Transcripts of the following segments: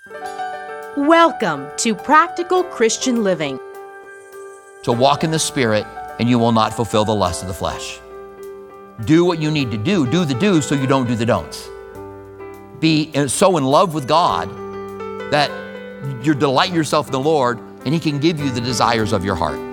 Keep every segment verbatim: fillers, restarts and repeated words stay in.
Welcome to Practical Christian Living. To walk in the Spirit, and you will not fulfill the lust of the flesh. Do what you need to do. Do the do's so you don't do the don'ts. Be so in love with God that you delight yourself in the Lord, and He can give you the desires of your heart.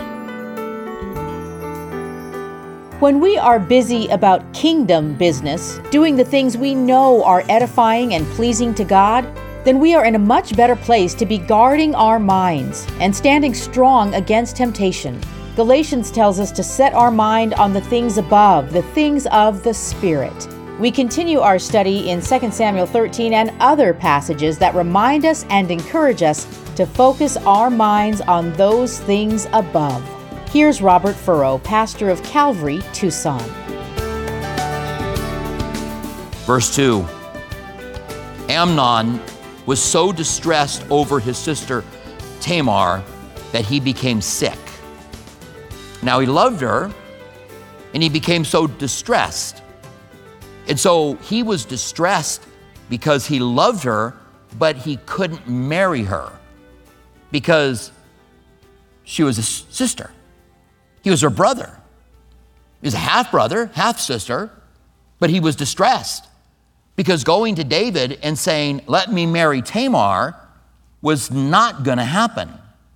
When we are busy about kingdom business, doing the things we know are edifying and pleasing to God, then we are in a much better place to be guarding our minds and standing strong against temptation. Galatians tells us to set our mind on the things above, the things of the Spirit. We continue our study in Second Samuel thirteen and other passages that remind us and encourage us to focus our minds on those things above. Here's Robert Furrow, pastor of Calvary, Tucson. Verse two, Amnon was so distressed over his sister Tamar that he became sick. Now he loved her, and he became so distressed. And so he was distressed because he loved her, but he couldn't marry her because she was his sister. He was her brother. He was a half-brother, half-sister, but he was distressed because going to David and saying, let me marry Tamar, was not going to happen.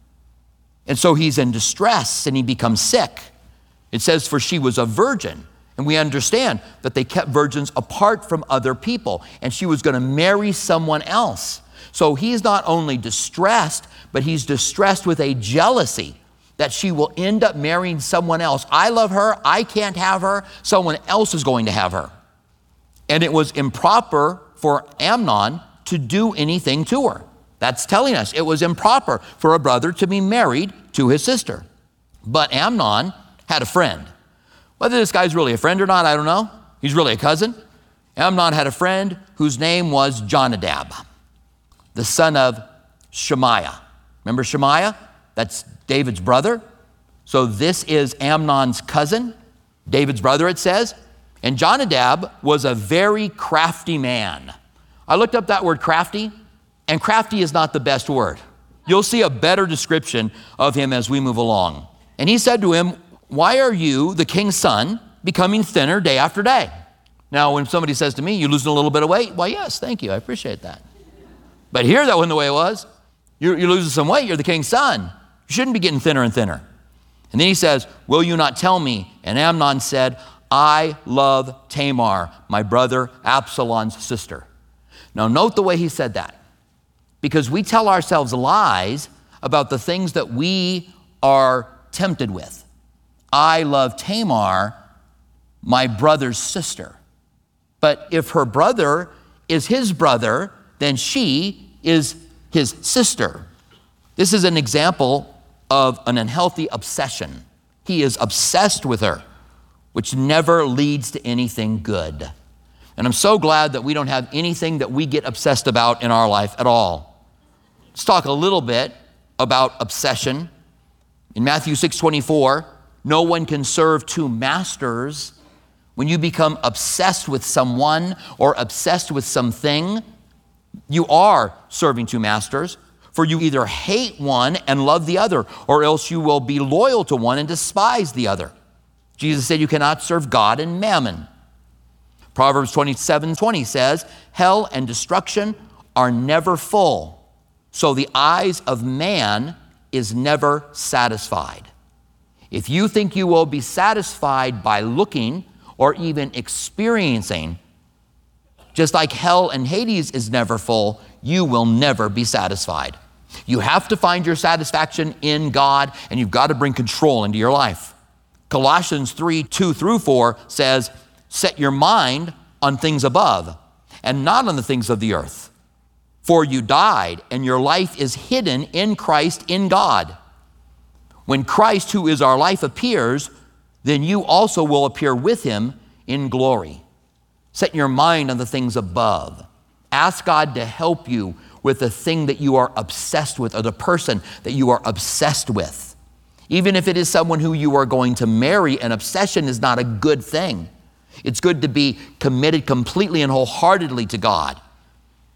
And so he's in distress and he becomes sick. It says, for she was a virgin. And we understand that they kept virgins apart from other people, and she was going to marry someone else. So he's not only distressed, but he's distressed with a jealousy that she will end up marrying someone else. I love her, I can't have her, someone else is going to have her. And it was improper for Amnon to do anything to her. That's telling us it was improper for a brother to be married to his sister. But Amnon had a friend. Whether this guy's really a friend or not, I don't know. He's really a cousin. Amnon had a friend whose name was Jonadab, the son of Shemaiah. Remember Shemaiah? That's David's brother. So this is Amnon's cousin, David's brother, it says. And Jonadab was a very crafty man. I looked up that word crafty, and crafty is not the best word. You'll see a better description of him as we move along. And he said to him, why are you, the king's son, becoming thinner day after day? Now, when somebody says to me, you losing a little bit of weight? Well, yes, thank you, I appreciate that. But here, that wasn't the way it was. You're, you're losing some weight, you're the king's son. You shouldn't be getting thinner and thinner. And then he says, will you not tell me? And Amnon said, I love Tamar, my brother Absalom's sister. Now note the way he said that, because we tell ourselves lies about the things that we are tempted with. I love Tamar, my brother's sister. But if her brother is his brother, then she is his sister. This is an example of an unhealthy obsession. He is obsessed with her, which never leads to anything good. And I'm so glad that we don't have anything that we get obsessed about in our life at all. Let's talk a little bit about obsession. In Matthew six twenty-four, no one can serve two masters. When you become obsessed with someone or obsessed with something, you are serving two masters. For you either hate one and love the other, or else you will be loyal to one and despise the other. Jesus said you cannot serve God and mammon. Proverbs twenty-seven twenty says, hell and destruction are never full, so the eyes of man is never satisfied. If you think you will be satisfied by looking or even experiencing, just like hell and Hades is never full, you will never be satisfied. You have to find your satisfaction in God, and you've got to bring control into your life. Colossians three, two through four says, set your mind on things above and not on the things of the earth. For you died, and your life is hidden in Christ in God. When Christ, who is our life, appears, then you also will appear with him in glory. Set your mind on the things above. Ask God to help you with the thing that you are obsessed with, or the person that you are obsessed with. Even if it is someone who you are going to marry, an obsession is not a good thing. It's good to be committed completely and wholeheartedly to God.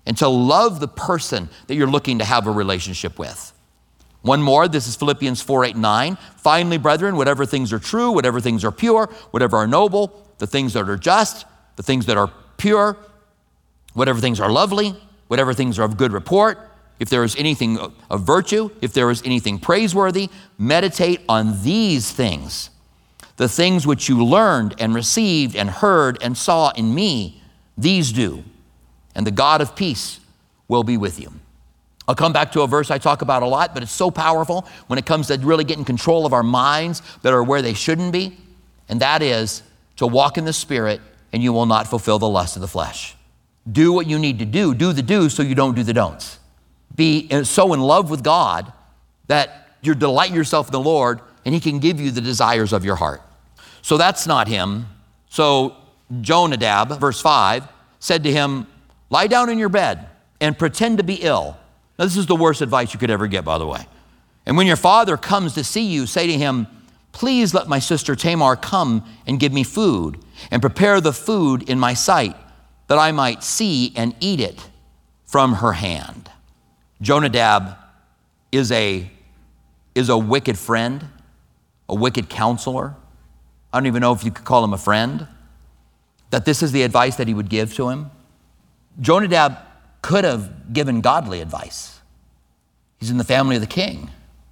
and to love the person that you're looking to have a relationship with. One more, this is Philippians four, eight, nine. Finally, brethren, whatever things are true, whatever things are pure, whatever are noble, the things that are just, the things that are pure, whatever things are lovely, whatever things are of good report, if there is anything of virtue, if there is anything praiseworthy, meditate on these things. The things which you learned and received and heard and saw in me, these do, and the God of peace will be with you. I'll come back to a verse I talk about a lot, but it's so powerful when it comes to really getting control of our minds that are where they shouldn't be, and that is to walk in the Spirit and you will not fulfill the lust of the flesh. Do what you need to do. Do the do's so you don't do the don'ts. Be so in love with God that you delight yourself in the Lord and he can give you the desires of your heart. So that's not him. So Jonadab, verse five, said to him, lie down in your bed and pretend to be ill. Now, this is the worst advice you could ever get, by the way. And when your father comes to see you, say to him, please let my sister Tamar come and give me food and prepare the food in my sight that I might see and eat it from her hand. Jonadab is a, is a wicked friend, a wicked counselor. I don't even know if you could call him a friend. That this is the advice that he would give to him. Jonadab could have given godly advice. He's in the family of the king.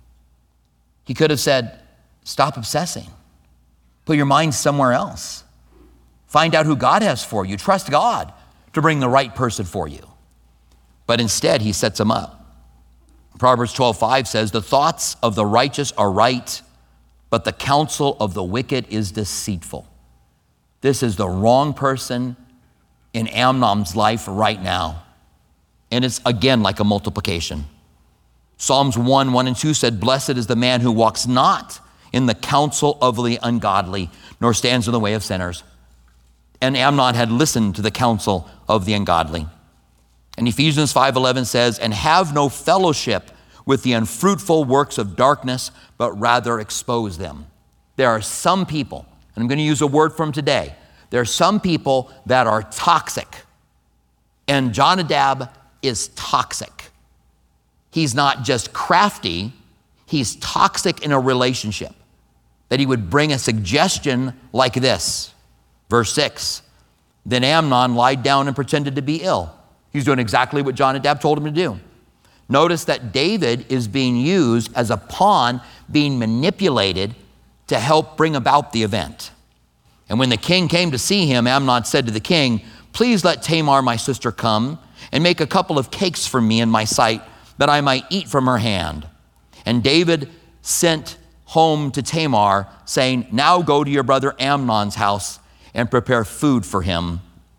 He could have said, stop obsessing. Put your mind somewhere else. Find out who God has for you. Trust God to bring the right person for you. But instead, he sets him up. Proverbs twelve five says, the thoughts of the righteous are right, but the counsel of the wicked is deceitful. This is the wrong person in Amnon's life right now. And it's again like a multiplication. Psalms one, one and two said, blessed is the man who walks not in the counsel of the ungodly, nor stands in the way of sinners. And Amnon had listened to the counsel of the ungodly. And Ephesians five eleven says, and have no fellowship with the unfruitful works of darkness, but rather expose them. There are some people, and I'm going to use a word from today, there are some people that are toxic. And Jonadab is toxic. He's not just crafty, he's toxic in a relationship. That he would bring a suggestion like this. Verse six, then Amnon lied down and pretended to be ill. He's doing exactly what Jonadab told him to do. Notice that David is being used as a pawn, being manipulated to help bring about the event. And when the king came to see him, Amnon said to the king, please let Tamar, my sister, come and make a couple of cakes for me in my sight that I might eat from her hand. And David sent home to Tamar, saying, now go to your brother Amnon's house and prepare food for him.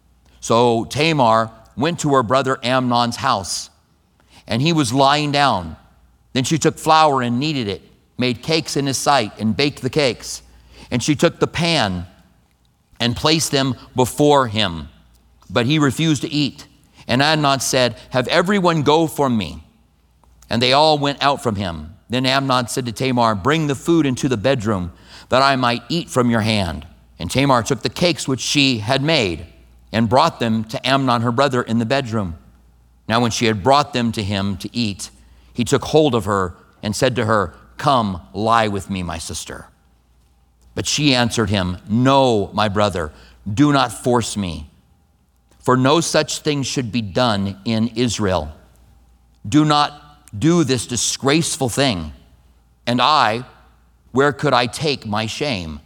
So Tamar went to her brother Amnon's house, and he was lying down. Then she took flour and kneaded it, made cakes in his sight, and baked the cakes. And she took the pan and placed them before him, but he refused to eat. And Amnon said, have everyone go from me. And they all went out from him. Then Amnon said to Tamar, bring the food into the bedroom, that I might eat from your hand. And Tamar took the cakes which she had made and brought them to Amnon, her brother, in the bedroom. Now when she had brought them to him to eat, he took hold of her and said to her, come, lie with me, my sister. But she answered him, no, my brother, do not force me, for no such thing should be done in Israel. Do not do this disgraceful thing. And I, where could I take my shame?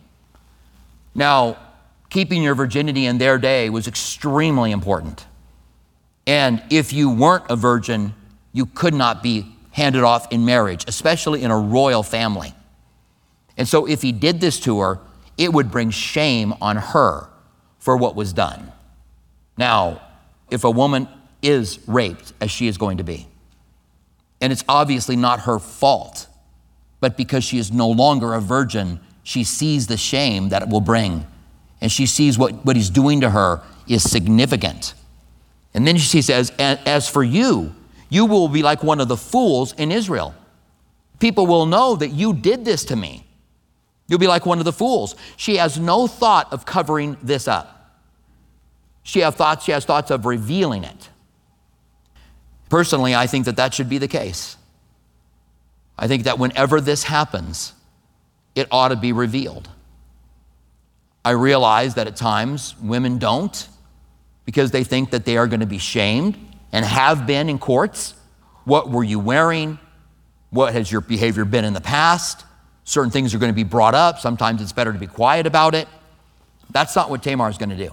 Now, keeping your virginity in their day was extremely important. And if you weren't a virgin, you could not be handed off in marriage, especially in a royal family. And so if he did this to her, it would bring shame on her for what was done. Now, if a woman is raped, as she is going to be, and it's obviously not her fault, but because she is no longer a virgin, she sees the shame that it will bring. And she sees what, what he's doing to her is significant. And then she says, as for you, you will be like one of the fools in Israel. People will know that you did this to me. You'll be like one of the fools. She has no thought of covering this up. She has thoughts, she has thoughts of revealing it. Personally, I think that that should be the case. I think that whenever this happens, it ought to be revealed. I realize that at times women don't, because they think that they are going to be shamed and have been in courts. What were you wearing? What has your behavior been in the past? Certain things are going to be brought up. Sometimes it's better to be quiet about it. That's not what Tamar is going to do.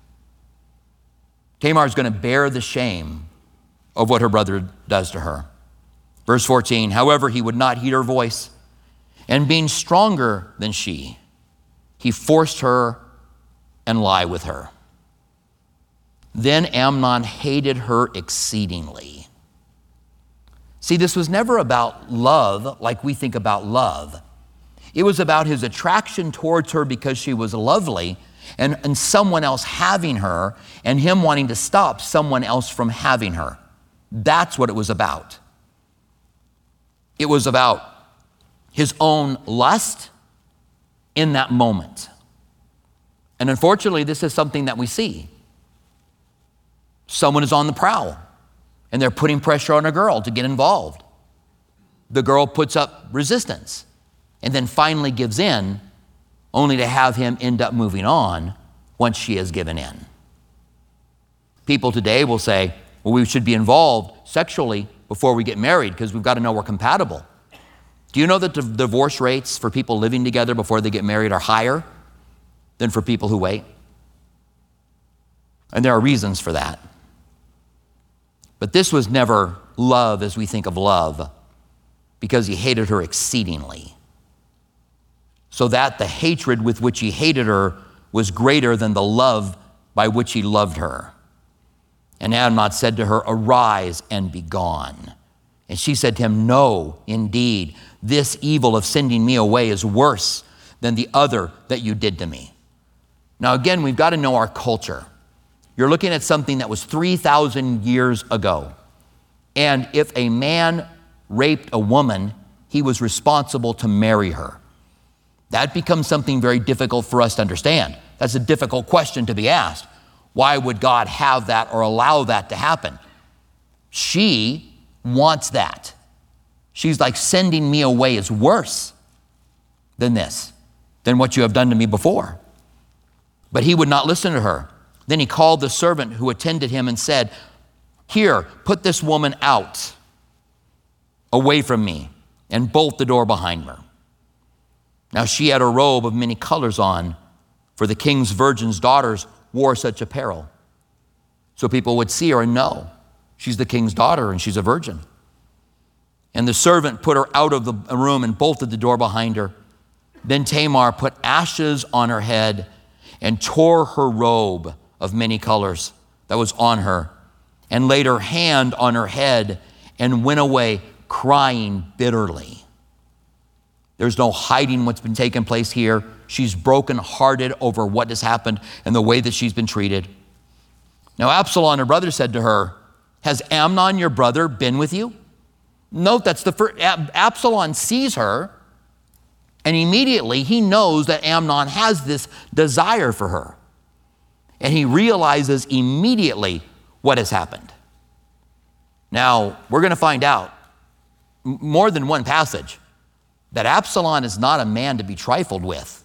Tamar is going to bear the shame of what her brother does to her. Verse fourteen, however, he would not heed her voice, and being stronger than she, he forced her and lie with her. Then Amnon hated her exceedingly. See, this was never about love like we think about love. It was about his attraction towards her because she was lovely, and, and someone else having her, and him wanting to stop someone else from having her. That's what it was about. It was about his own lust in that moment. And unfortunately, this is something that we see. Someone is on the prowl, and they're putting pressure on a girl to get involved. The girl puts up resistance and then finally gives in, only to have him end up moving on once she has given in. People today will say, well, we should be involved sexually before we get married because we've got to know we're compatible. Do you know that the divorce rates for people living together before they get married are higher than for people who wait? And there are reasons for that. But this was never love as we think of love, because he hated her exceedingly. So that the hatred with which he hated her was greater than the love by which he loved her. And Amnon said to her, arise and be gone. And she said to him, no, indeed, this evil of sending me away is worse than the other that you did to me. Now again, we've got to know our culture. You're looking at something that was three thousand years ago. And if a man raped a woman, he was responsible to marry her. That becomes something very difficult for us to understand. That's a difficult question to be asked. Why would God have that or allow that to happen? She wants that. She's like, sending me away is worse than this, than what you have done to me before. But he would not listen to her. Then he called the servant who attended him and said, here, put this woman out, away from me, and bolt the door behind her. Now she had a robe of many colors on, for the king's virgin's daughters wore such apparel. So people would see her and know she's the king's daughter and she's a virgin. And the servant put her out of the room and bolted the door behind her. Then Tamar put ashes on her head and tore her robe of many colors that was on her, and laid her hand on her head and went away crying bitterly. There's no hiding what's been taking place here. She's brokenhearted over what has happened and the way that she's been treated. Now Absalom, her brother, said to her, has Amnon, your brother, been with you? Note that's the first. Ab- Absalom sees her, and immediately he knows that Amnon has this desire for her. And he realizes immediately what has happened. Now, we're going to find out more than one passage that Absalom is not a man to be trifled with.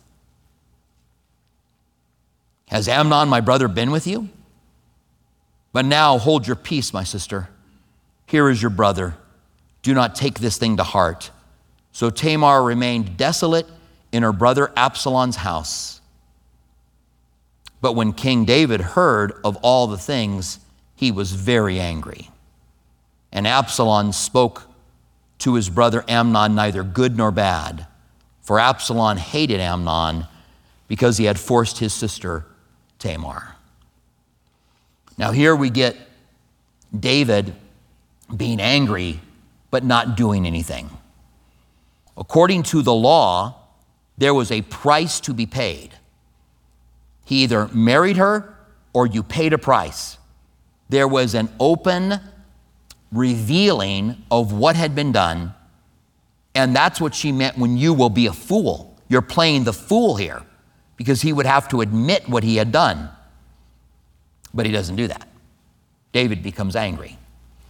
Has Amnon, my brother, been with you? But now hold your peace, my sister. Here is your brother. Do not take this thing to heart. So Tamar remained desolate in her brother Absalom's house. But when King David heard of all the things, he was very angry. And Absalom spoke to his brother Amnon neither good nor bad, for Absalom hated Amnon because he had forced his sister Tamar. Now here we get David being angry but not doing anything. According to the law, there was a price to be paid. He either married her or you paid a price. There was an open revealing of what had been done, and that's what she meant when you will be a fool. You're playing the fool here, because he would have to admit what he had done. But he doesn't do that. David becomes angry.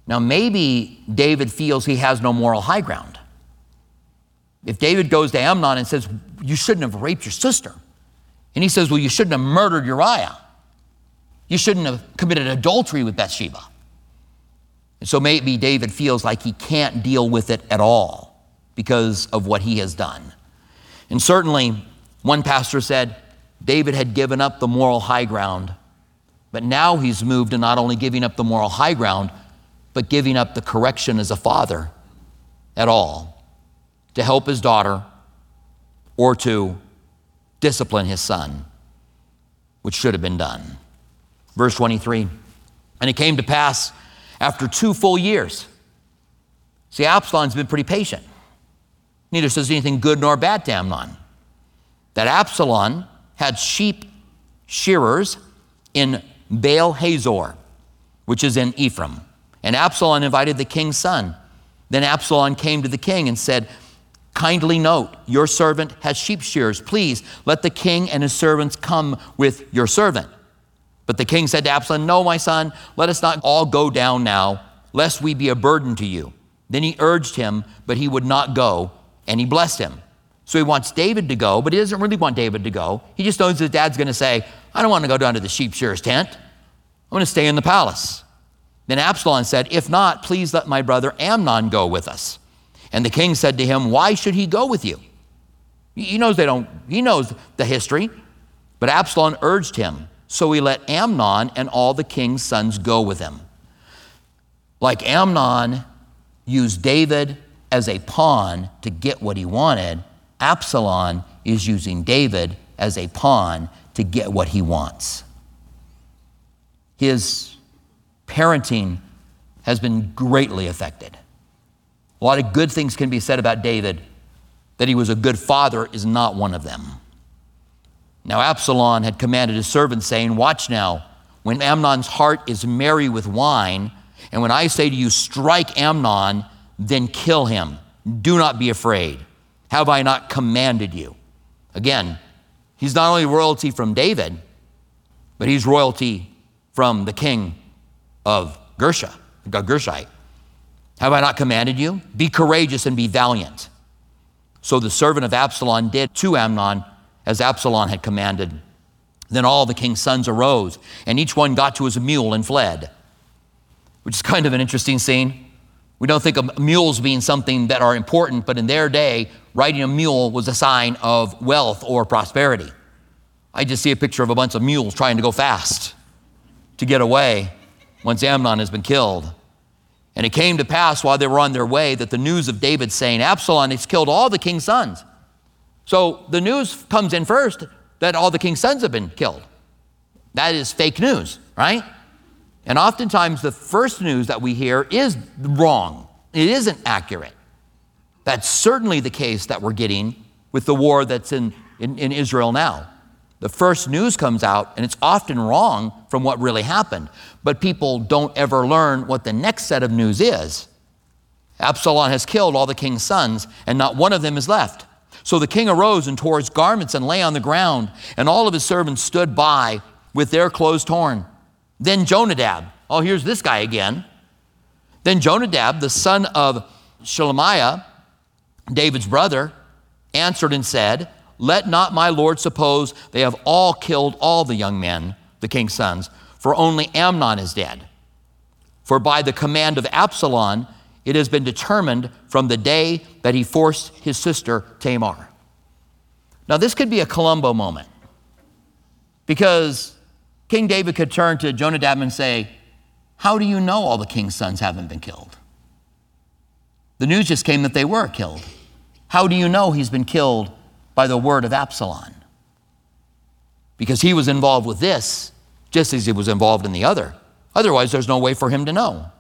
Now, maybe David feels he has no moral high ground. If David goes to Amnon and says, you shouldn't have raped your sister, and he says, well, you shouldn't have murdered Uriah, you shouldn't have committed adultery with Bathsheba. And so maybe David feels like he can't deal with it at all because of what he has done. And certainly, one pastor said, David had given up the moral high ground, but now he's moved to not only giving up the moral high ground, but giving up the correction as a father at all, to help his daughter or to discipline his son, which should have been done. Verse twenty-three, and it came to pass after two full years. See, Absalom's been pretty patient. Neither says anything good nor bad to Amnon. That Absalom had sheep shearers in Baal Hazor, which is in Ephraim. And Absalom invited the king's son. Then Absalom came to the king and said, kindly note, your servant has sheep shearers. Please let the king and his servants come with your servant. But the king said to Absalom, no, my son, let us not all go down now, lest we be a burden to you. Then he urged him, but he would not go, and he blessed him. So he wants David to go, but he doesn't really want David to go. He just knows his dad's going to say, I don't want to go down to the sheep shearer's tent. I'm going to stay in the palace. Then Absalom said, if not, please let my brother Amnon go with us. And the king said to him, why should he go with you? He knows they don't, he knows the history, but Absalom urged him. So he let Amnon and all the king's sons go with him. Like Amnon used David as a pawn to get what he wanted, Absalom is using David as a pawn to get what he wants. His parenting has been greatly affected. A lot of good things can be said about David. That he was a good father is not one of them. Now Absalom had commanded his servants, saying, watch now, when Amnon's heart is merry with wine, and when I say to you, strike Amnon, then kill him. Do not be afraid. Have I not commanded you? Again, he's not only royalty from David, but he's royalty from the king of Gersha, Gershite. Have I not commanded you? Be courageous and be valiant. So the servant of Absalom did to Amnon as Absalom had commanded. Then all the king's sons arose, and each one got to his mule and fled, which is kind of an interesting scene. We don't think of mules being something that are important, but in their day, riding a mule was a sign of wealth or prosperity. I just see a picture of a bunch of mules trying to go fast to get away once Amnon has been killed. And it came to pass while they were on their way that the news of David saying, Absalom has killed all the king's sons. So the news comes in first that all the king's sons have been killed. That is fake news, right? And oftentimes the first news that we hear is wrong. It isn't accurate. That's certainly the case that we're getting with the war that's in, in, in Israel now. The first news comes out and it's often wrong from what really happened, but people don't ever learn what the next set of news is. Absalom has killed all the king's sons and not one of them is left. So the king arose and tore his garments and lay on the ground, and all of his servants stood by with their clothes torn. Then Jonadab, oh, here's this guy again. Then Jonadab, the son of Shelemiah, David's brother, answered and said, let not my lord suppose they have all killed all the young men, the king's sons, for only Amnon is dead. For by the command of Absalom, it has been determined from the day that he forced his sister Tamar. Now this could be a Columbo moment, because King David could turn to Jonadab and say, how do you know all the king's sons haven't been killed? The news just came that they were killed. How do you know he's been killed by the word of Absalom? Because he was involved with this just as he was involved in the other. Otherwise, there's no way for him to know.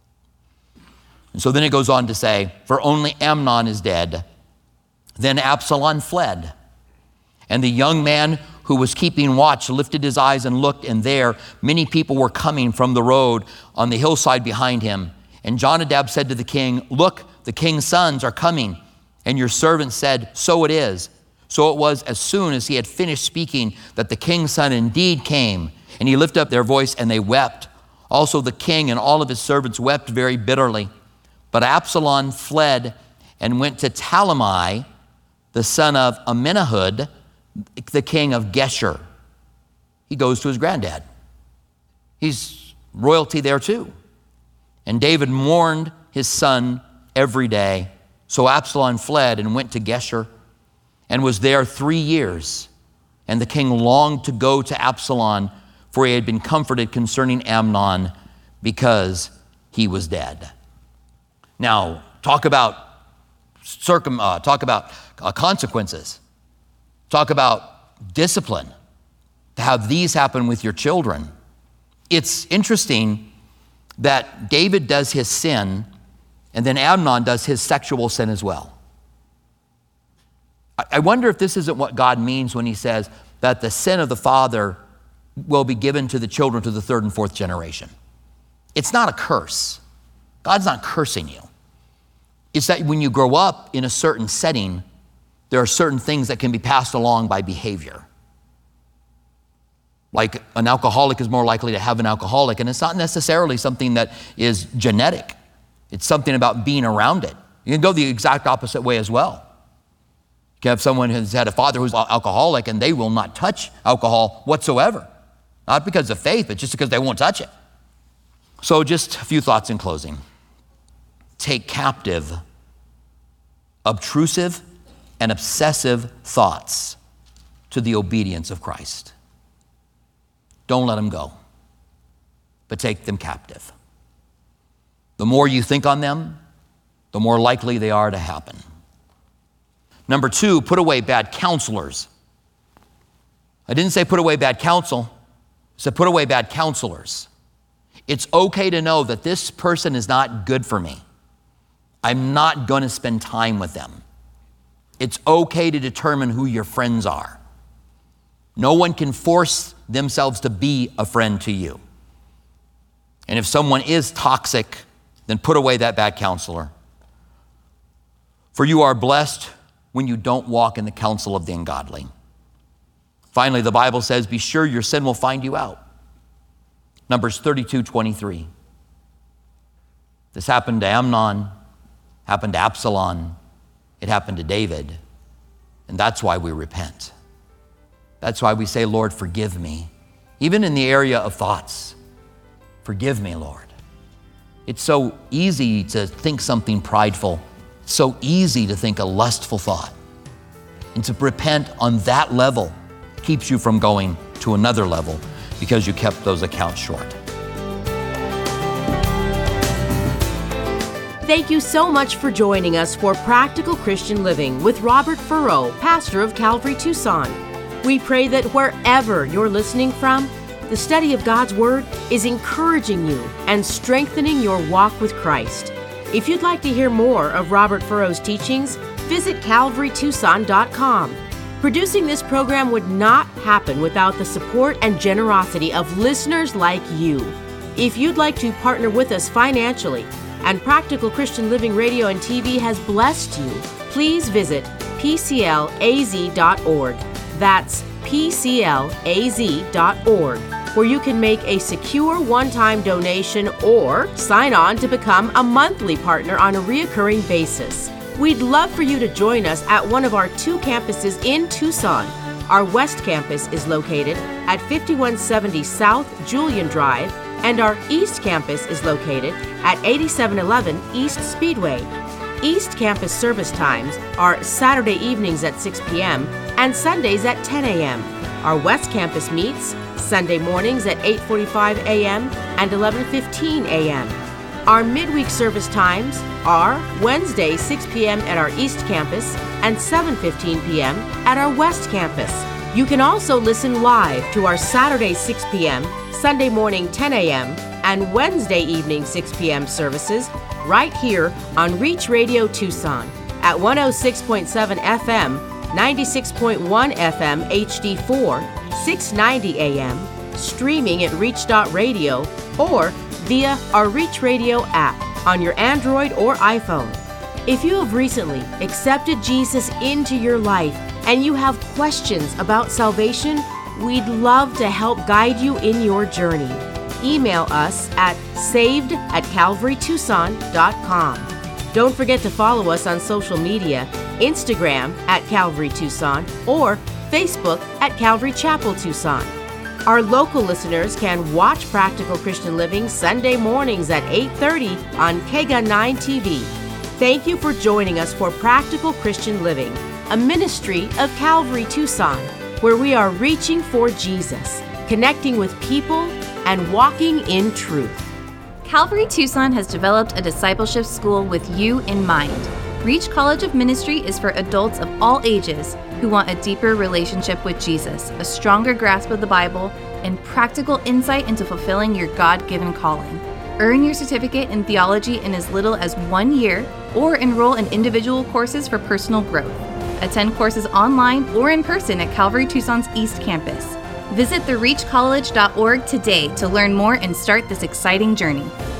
And so then it goes on to say, for only Amnon is dead. Then Absalom fled. And the young man who was keeping watch lifted his eyes and looked, and there many people were coming from the road on the hillside behind him. And Jonadab said to the king, look, the king's sons are coming. And your servant said, so it is. So it was as soon as he had finished speaking that the king's son indeed came. And he lifted up their voice and they wept. Also the king and all of his servants wept very bitterly. But Absalom fled and went to Talmai, the son of Amminahud, the king of Geshur. He goes to his granddad. He's royalty there too. And David mourned his son every day. So Absalom fled and went to Geshur and was there three years. And the king longed to go to Absalom, for he had been comforted concerning Amnon because he was dead. Now, talk about circum, uh, talk about uh, consequences. Talk about discipline. To have these happen with your children. It's interesting that David does his sin, and then Amnon does his sexual sin as well. I, I wonder if this isn't what God means when he says that the sin of the father will be given to the children to the third and fourth generation. It's not a curse. God's not cursing you. It's that when you grow up in a certain setting, there are certain things that can be passed along by behavior. Like an alcoholic is more likely to have an alcoholic, and it's not necessarily something that is genetic. It's something about being around it. You can go the exact opposite way as well. You can have someone who's had a father who's alcoholic, and they will not touch alcohol whatsoever. Not because of faith, but just because they won't touch it. So just a few thoughts in closing. Take captive obtrusive and obsessive thoughts to the obedience of Christ. Don't let them go, but take them captive. The more you think on them, the more likely they are to happen. Number two, put away bad counselors. I didn't say put away bad counsel. I said put away bad counselors. It's okay to know that this person is not good for me. I'm not going to spend time with them. It's okay to determine who your friends are. No one can force themselves to be a friend to you. And if someone is toxic, then put away that bad counselor. For you are blessed when you don't walk in the counsel of the ungodly. Finally, the Bible says, be sure your sin will find you out. Numbers thirty-two twenty-three. This happened to Amnon, happened to Absalom, it happened to David, and that's why we repent. That's why we say, Lord, forgive me. Even in the area of thoughts, forgive me, Lord. It's so easy to think something prideful. It's so easy to think a lustful thought. And to repent on that level keeps you from going to another level because you kept those accounts short. Thank you so much for joining us for Practical Christian Living with Robert Furrow, pastor of Calvary Tucson. We pray that wherever you're listening from, the study of God's Word is encouraging you and strengthening your walk with Christ. If you'd like to hear more of Robert Furrow's teachings, visit calvary tucson dot com. Producing this program would not happen without the support and generosity of listeners like you. If you'd like to partner with us financially, and Practical Christian Living Radio and T V has blessed you, please visit p c l a z dot org. That's p c l a z dot org, where you can make a secure one-time donation or sign on to become a monthly partner on a reoccurring basis. We'd love for you to join us at one of our two campuses in Tucson. Our West Campus is located at fifty-one seventy South Julian Drive, and our East Campus is located at eighty-seven eleven East Speedway. East Campus service times are Saturday evenings at six p.m. and Sundays at ten a.m. Our West Campus meets Sunday mornings at eight forty-five a.m. and eleven fifteen a.m. Our midweek service times are Wednesday six p.m. at our East Campus and seven fifteen p.m. at our West Campus. You can also listen live to our Saturday six p.m., Sunday morning ten a.m., and Wednesday evening six p.m. services right here on Reach Radio Tucson at one oh six point seven F M, ninety-six point one F M H D four, six ninety A M, streaming at reach dot radio, or via our Reach Radio app on your Android or iPhone. If you have recently accepted Jesus into your life and you have questions about salvation, we'd love to help guide you in your journey. email us at saved at calvary tucson dot com. Don't forget to follow us on social media, Instagram at Calvary Tucson or Facebook at Calvary Chapel Tucson. Our local listeners can watch Practical Christian Living Sunday mornings at eight thirty on K G A nine T V. Thank you for joining us for Practical Christian Living, a ministry of Calvary Tucson, where we are reaching for Jesus, connecting with people, and walking in truth. Calvary Tucson has developed a discipleship school with you in mind. Reach College of Ministry is for adults of all ages who want a deeper relationship with Jesus, a stronger grasp of the Bible, and practical insight into fulfilling your God-given calling. Earn your certificate in theology in as little as one year, or enroll in individual courses for personal growth. Attend courses online or in person at Calvary Tucson's East Campus. Visit the reach college dot org today to learn more and start this exciting journey.